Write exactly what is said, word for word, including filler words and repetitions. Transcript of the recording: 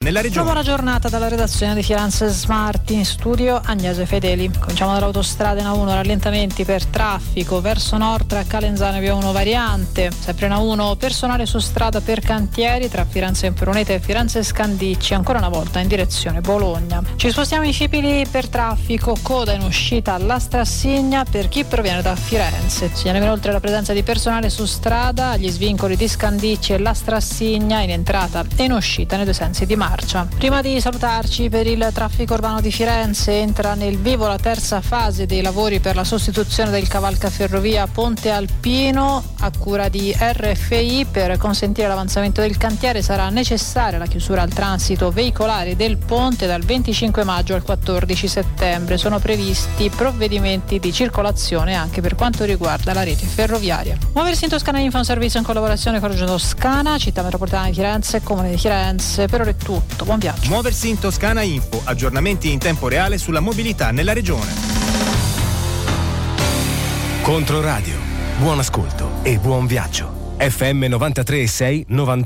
nella regione. Una buona giornata dalla redazione di Firenze Smart, in studio Agnese Fedeli. Cominciamo dall'autostrada in A uno, rallentamenti per traffico verso nord tra Calenzano e via uno variante, sempre in A uno personale su strada per cantieri tra Firenze Imperonete e Firenze Scandicci, ancora una volta in direzione Bologna. Ci spostiamo in Scipili per traffico, coda in uscita alla Strassigna per chi proviene da Firenze. Segnaliamo inoltre la presenza di personale su strada agli svincoli di Scandicci e la Strassigna in entrata e in uscita nei due sensi di marcia. Prima di salutarci, per il traffico urbano di Firenze entra nel vivo la terza fase dei lavori per la sostituzione del cavalcaferrovia Ponte Alpino a cura di R F I. Per consentire l'avanzamento del cantiere sarà necessaria la chiusura al transito veicolare del ponte dal venticinque maggio al quattordici settembre. Sono previsti provvedimenti di circolazione anche per quanto riguarda la rete ferroviaria. Muoversi in Toscana Info, un servizio in collaborazione con Regione Toscana, Città Metropolitana di Firenze, Comune di Firenze. Per ora è tutto, buon viaggio. Muoversi in Toscana Info, aggiornamenti in tempo reale sulla mobilità nella regione. Controradio, buon ascolto e buon viaggio. F M novantatré e sei novanta